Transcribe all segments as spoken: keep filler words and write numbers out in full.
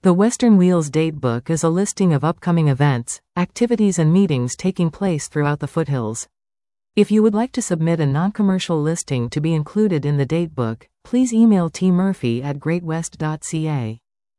The Western Wheels Datebook is a listing of upcoming events, activities and meetings taking place throughout the foothills. If you would like to submit a non-commercial listing to be included in the Datebook, please email t murphy at great west dot c a.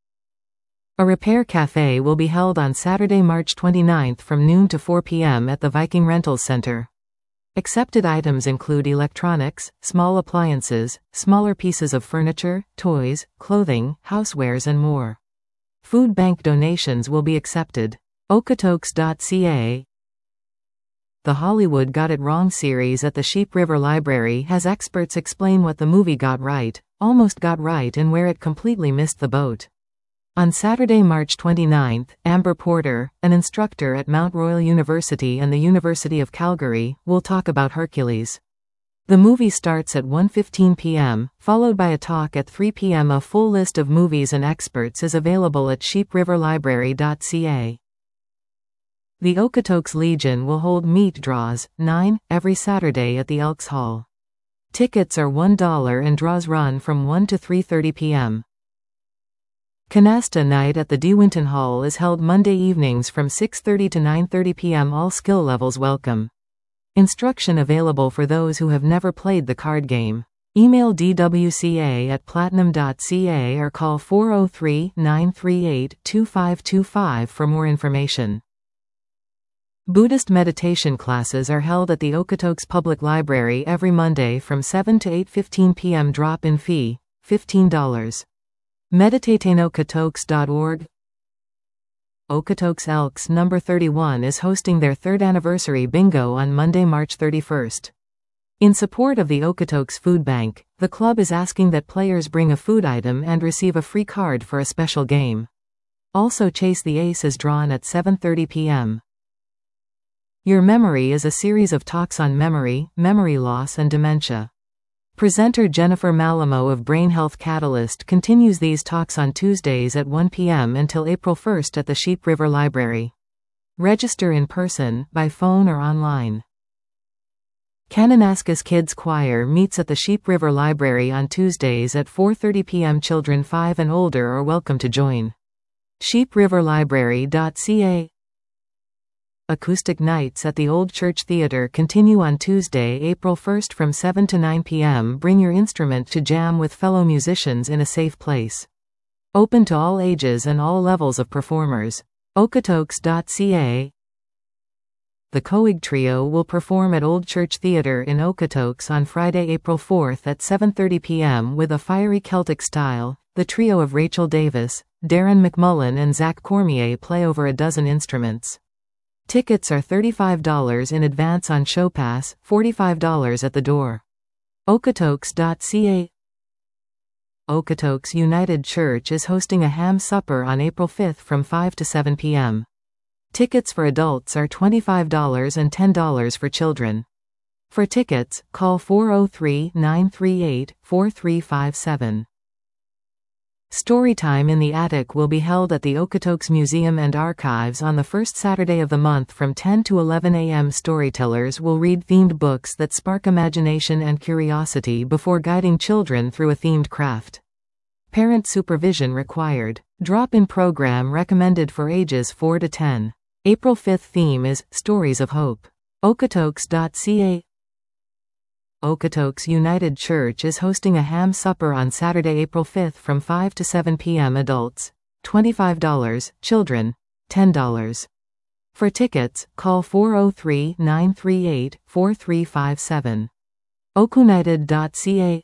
A repair cafe will be held on Saturday, March twenty-ninth from noon to four p m at the Viking Rentals Center. Accepted items include electronics, small appliances, smaller pieces of furniture, toys, clothing, housewares and more. Food bank donations will be accepted. okotoks dot c a. The Hollywood Got It Wrong series at the Sheep River Library has experts explain what the movie got right, almost got right, and where it completely missed the boat. On Saturday, March twenty-ninth, Amber Porter, an instructor at Mount Royal University and the University of Calgary, will talk about Hercules. The movie starts at one fifteen p m, followed by a talk at three p m A full list of movies and experts is available at sheep river library dot c a. The Okotoks Legion will hold meat draws, nine, every Saturday at the Elks Hall. Tickets are one dollar and draws run from one to three thirty p m Canasta Night at the De Winton Hall is held Monday evenings from six thirty to nine thirty p m All skill levels welcome. Instruction available for those who have never played the card game. Email d w c a at platinum dot c a or call four oh three, nine three eight, two five two five for more information. Buddhist meditation classes are held at the Okotoks Public Library every Monday from seven to eight fifteen p m Drop-in fee, fifteen dollars. meditate in okotoks dot org. Okotoks Elks number thirty-one is hosting their third anniversary bingo on Monday, March thirty-first. In support of the Okotoks Food Bank, the club is asking that players bring a food item and receive a free card for a special game. Also, Chase the Ace is drawn at seven thirty p m Your Memory is a series of talks on memory, memory loss and dementia. Presenter Jennifer Malamo of Brain Health Catalyst continues these talks on Tuesdays at one p m until April first at the Sheep River Library. Register in person, by phone or online. Kananaskis Kids Choir meets at the Sheep River Library on Tuesdays at four thirty p m Children five and older are welcome to join. sheep river library dot c a. Acoustic Nights at the Old Church Theatre continue on Tuesday, April first from seven to nine p m Bring your instrument to jam with fellow musicians in a safe place. Open to all ages and all levels of performers. okotoks dot c a. The Coig Trio will perform at Old Church Theatre in Okotoks on Friday, April fourth at seven thirty p m with a fiery Celtic style. The trio of Rachel Davis, Darren McMullen and Zach Cormier play over a dozen instruments. Tickets are thirty-five dollars in advance on ShowPass, forty-five dollars at the door. okotoks dot c a. Okotoks United Church is hosting a ham supper on April fifth from five to seven p m Tickets for adults are twenty-five dollars and ten dollars for children. For tickets, call four oh three, nine three eight, four three five seven. Storytime in the Attic will be held at the Okotoks Museum and Archives on the first Saturday of the month from ten to eleven a m Storytellers will read themed books that spark imagination and curiosity before guiding children through a themed craft. Parent supervision required. Drop-in program recommended for ages four to ten. April fifth theme is Stories of Hope. okotoks dot c a. Okotoks United Church is hosting a ham supper on Saturday, April fifth from five to seven p m Adults, twenty-five dollars, children, ten dollars. For tickets, call four oh three, nine three eight, four three five seven. okunited dot c a.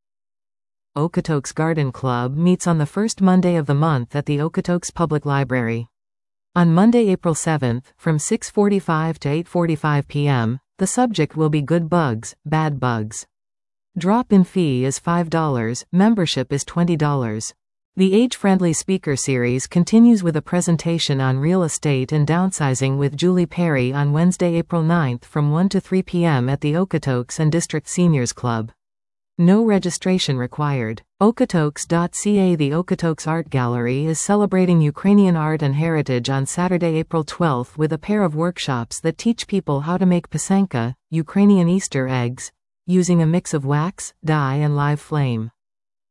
Okotoks Garden Club meets on the first Monday of the month at the Okotoks Public Library. On Monday, April seventh, from six forty-five to eight forty-five p m, the subject will be Good Bugs, Bad Bugs. Drop-in fee is five dollars, membership is twenty dollars. The Age-Friendly Speaker Series continues with a presentation on real estate and downsizing with Julie Perry on Wednesday, April ninth from one to three p m at the Okotoks and District Seniors Club. No registration required. okotoks dot c a. The Okotoks Art Gallery is celebrating Ukrainian art and heritage on Saturday, April twelfth with a pair of workshops that teach people how to make pisanka, Ukrainian Easter eggs, using a mix of wax, dye and live flame.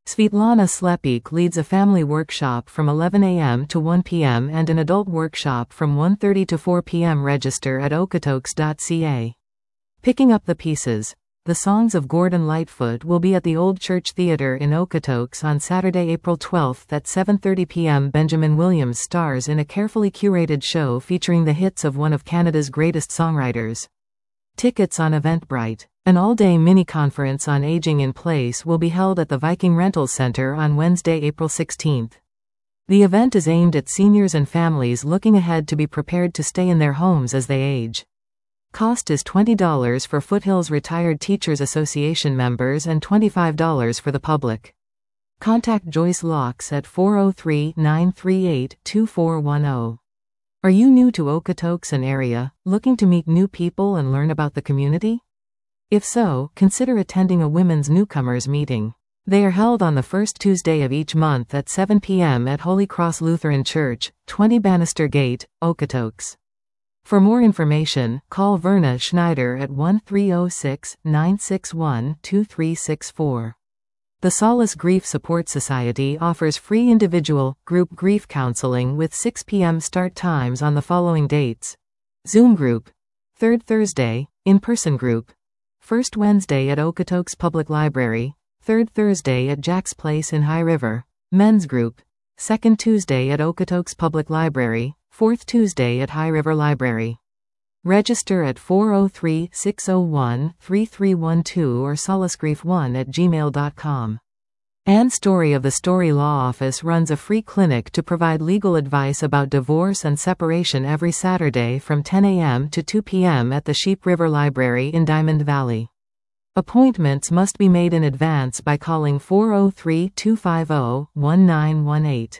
Svetlana Slepik leads a family workshop from eleven a m to one p m and an adult workshop from one thirty to four p m Register at okotoks dot c a. Picking up the pieces. The Songs of Gordon Lightfoot will be at the Old Church Theatre in Okotoks on Saturday, April twelfth at seven thirty p m Benjamin Williams stars in a carefully curated show featuring the hits of one of Canada's greatest songwriters. Tickets on Eventbrite. An all-day mini-conference on aging in place will be held at the Viking Rentals Centre on Wednesday, April sixteenth. The event is aimed at seniors and families looking ahead to be prepared to stay in their homes as they age. Cost is twenty dollars for Foothills Retired Teachers Association members and twenty-five dollars for the public. Contact Joyce Locks at four oh three, nine three eight, two four one oh. Are you new to Okotoks and area, looking to meet new people and learn about the community? If so, consider attending a Women's Newcomers meeting. They are held on the first Tuesday of each month at seven p m at Holy Cross Lutheran Church, twenty Bannister Gate, Okotoks. For more information, call Verna Schneider at one three oh six, nine six one, two three six four. The Solace Grief Support Society offers free individual, group grief counseling with six p m start times on the following dates. Zoom group. Third Thursday, in-person group. First Wednesday at Okotoks Public Library. Third Thursday at Jack's Place in High River. Men's group. Second Tuesday at Okotoks Public Library. Fourth Tuesday at High River Library. Register at four oh three, six oh one, three three one two or solacegrief one at gmail dot com. Ann Story of the Story Law Office runs a free clinic to provide legal advice about divorce and separation every Saturday from ten a m to two p m at the Sheep River Library in Diamond Valley. Appointments must be made in advance by calling four oh three, two five oh, one nine one eight.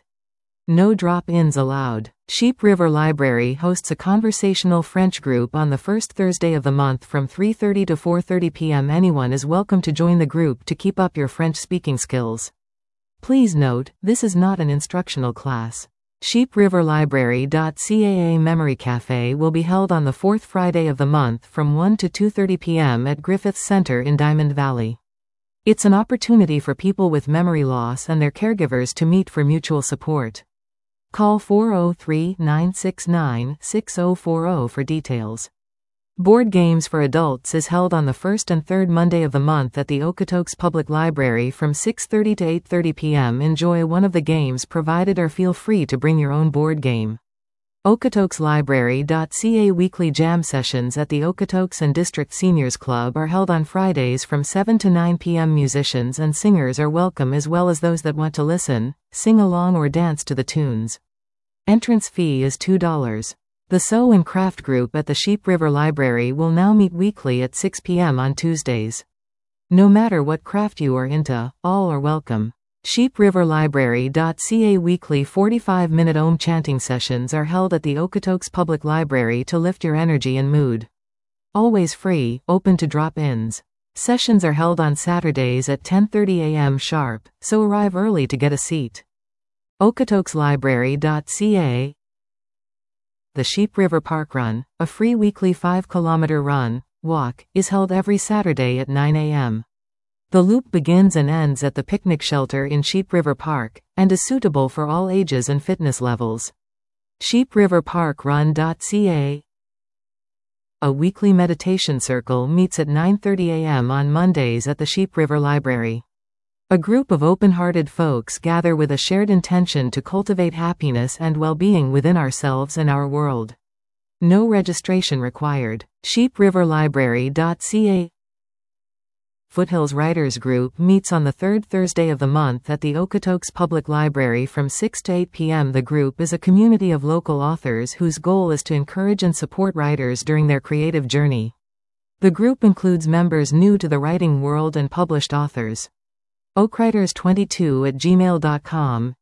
No drop-ins allowed. Sheep River Library hosts a conversational French group on the first Thursday of the month from three thirty to four thirty p m Anyone is welcome to join the group to keep up your French speaking skills. Please note, this is not an instructional class. Sheep River Library dot c a Memory Cafe will be held on the fourth Friday of the month from one to two thirty p m at Griffiths Center in Diamond Valley. It's an opportunity for people with memory loss and their caregivers to meet for mutual support. Call four oh three, nine six nine, six oh four oh for details. Board Games for Adults is held on the first and third Monday of the month at the Okotoks Public Library from six thirty to eight thirty p m Enjoy one of the games provided or feel free to bring your own board game. Okotoks Library dot c a Weekly jam sessions at the Okotoks and District Seniors Club are held on Fridays from seven to nine p m Musicians and singers are welcome as well as those that want to listen, sing along or dance to the tunes. Entrance fee is two dollars. The Sew and Craft Group at the Sheep River Library will now meet weekly at six p m on Tuesdays. No matter what craft you are into, all are welcome. Sheep River Library dot c a weekly forty-five minute Om chanting sessions are held at the Okotoks Public Library to lift your energy and mood. Always free, open to drop-ins. Sessions are held on Saturdays at ten thirty a m sharp, so arrive early to get a seat. Okotoks Library dot c a. The Sheep River Park Run, a free weekly five kilometer run, walk, is held every Saturday at nine a m The loop begins and ends at the picnic shelter in Sheep River Park, and is suitable for all ages and fitness levels. sheep river park run dot c a. A weekly meditation circle meets at nine thirty a m on Mondays at the Sheep River Library. A group of open-hearted folks gather with a shared intention to cultivate happiness and well-being within ourselves and our world. No registration required. sheep river library dot c a. Foothills Writers Group meets on the third Thursday of the month at the Okotoks Public Library from six to eight p m The group is a community of local authors whose goal is to encourage and support writers during their creative journey. The group includes members new to the writing world and published authors. oakwriters twenty-two at gmail dot com.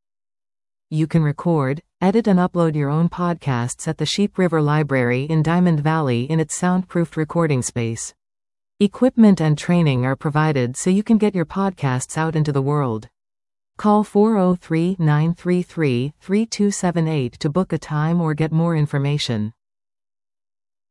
You can record, edit and upload your own podcasts at the Sheep River Library in Diamond Valley in its soundproofed recording space. Equipment and training are provided so you can get your podcasts out into the world. Call four oh three, nine three three, three two seven eight to book a time or get more information.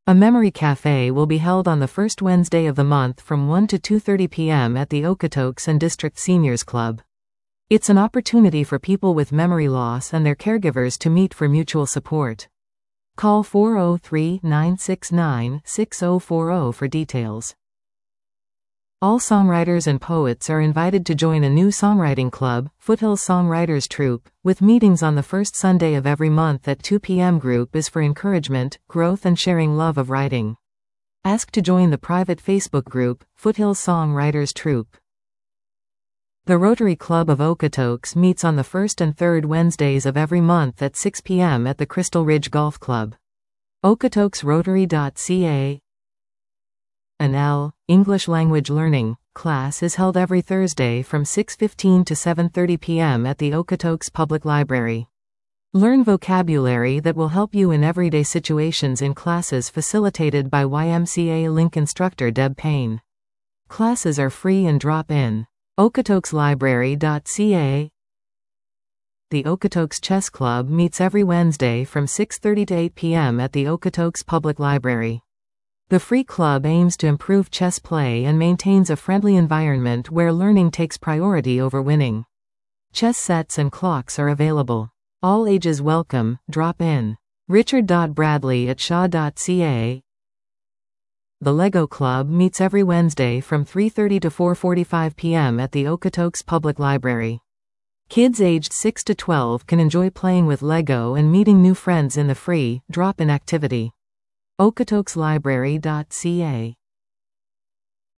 A memory cafe will be held on the first Wednesday of the month from one to two thirty p m at the Okotoks and District Seniors Club. It's an opportunity for people with memory loss and their caregivers to meet for mutual support. Call four oh three, nine six nine, six oh four oh for details. All songwriters and poets are invited to join a new songwriting club, Foothills Songwriters Troupe, with meetings on the first Sunday of every month at two p m Group is for encouragement, growth and sharing love of writing. Ask to join the private Facebook group, Foothills Songwriters Troupe. The Rotary Club of Okotoks meets on the first and third Wednesdays of every month at six p m at the Crystal Ridge Golf Club. okotoks rotary dot c a. An L. English Language Learning class is held every Thursday from six fifteen to seven thirty p m at the Okotoks Public Library. Learn vocabulary that will help you in everyday situations in classes facilitated by Y M C A Link instructor Deb Payne. Classes are free and drop in. okotoks library dot c a. The Okotoks Chess Club meets every Wednesday from six thirty to eight p m at the Okotoks Public Library. The free club aims to improve chess play and maintains a friendly environment where learning takes priority over winning. Chess sets and clocks are available. All ages welcome, drop in. richard dot bradley at shaw dot c a. The Lego Club meets every Wednesday from three thirty to four forty-five p m at the Okotoks Public Library. Kids aged six to twelve can enjoy playing with Lego and meeting new friends in the free, drop-in activity. okotoks library dot c a